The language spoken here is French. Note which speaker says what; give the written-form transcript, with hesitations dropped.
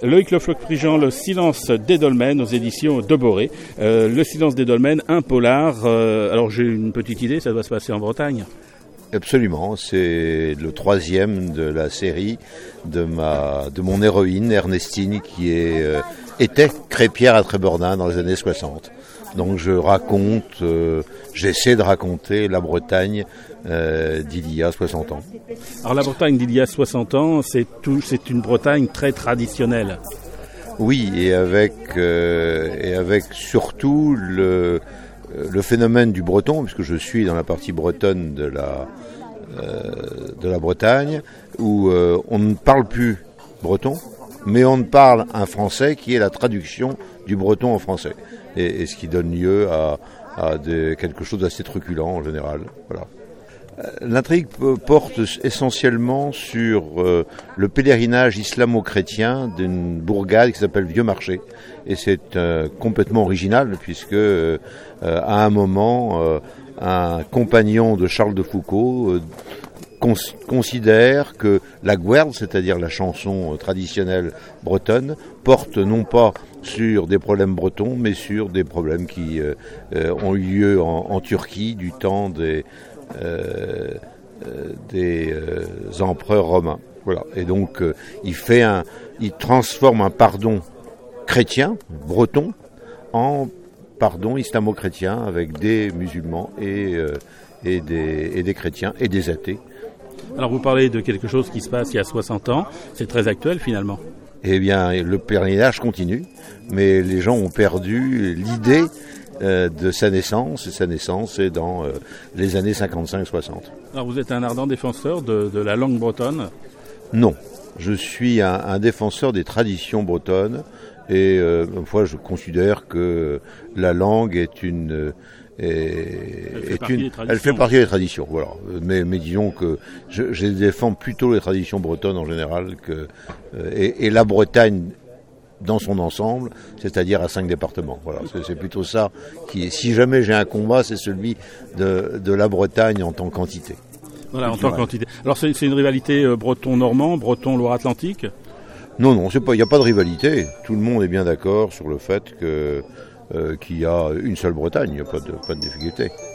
Speaker 1: Loïc Le Floch-Prigent, Le silence des dolmens aux éditions de Boré. Le silence des dolmens, un polar. Alors j'ai une petite idée, ça doit se passer en Bretagne.
Speaker 2: Absolument, c'est le 3e de la série de mon héroïne Ernestine qui était crêpière à Trébornin dans les années 60. Donc j'essaie de raconter la Bretagne d'il y a 60 ans.
Speaker 1: Alors la Bretagne d'il y a 60 ans, c'est une Bretagne très traditionnelle.
Speaker 2: Oui, et avec surtout le phénomène du breton, puisque je suis dans la partie bretonne de la Bretagne, où on ne parle plus breton, mais on parle un français qui est la traduction du breton en français, et ce qui donne lieu à quelque chose d'assez truculent en général. Voilà. L'intrigue porte essentiellement sur le pèlerinage islamo-chrétien d'une bourgade qui s'appelle Vieux Marché, et c'est complètement original puisque à un moment un compagnon de Charles de Foucault considère que la guerre, c'est-à-dire la chanson traditionnelle bretonne, porte non pas sur des problèmes bretons, mais sur des problèmes qui ont eu lieu en Turquie du temps des empereurs romains. Voilà. Et donc il transforme un pardon chrétien, breton, en pardon islamo-chrétien avec des musulmans et des chrétiens et des athées.
Speaker 1: Alors vous parlez de quelque chose qui se passe il y a 60 ans, c'est très actuel finalement.
Speaker 2: Eh bien, le pèlerinage continue, mais les gens ont perdu l'idée de sa naissance, et sa naissance est dans les années 55-60.
Speaker 1: Alors vous êtes un ardent défenseur de la langue bretonne ?
Speaker 2: Non, je suis un défenseur des traditions bretonnes, et une fois je considère que la langue elle fait partie des traditions, voilà. Mais disons que je défends plutôt les traditions bretonnes en général et la Bretagne dans son ensemble, c'est-à-dire à 5 départements. Voilà, c'est plutôt ça si jamais j'ai un combat, c'est celui de la Bretagne en tant qu'entité.
Speaker 1: Voilà, en tant qu'entité. Alors c'est une rivalité breton-normand, breton-Loire-Atlantique ?
Speaker 2: Non, il n'y a pas de rivalité. Tout le monde est bien d'accord sur le fait qu'il y a une seule Bretagne, il n'y a pas de difficulté.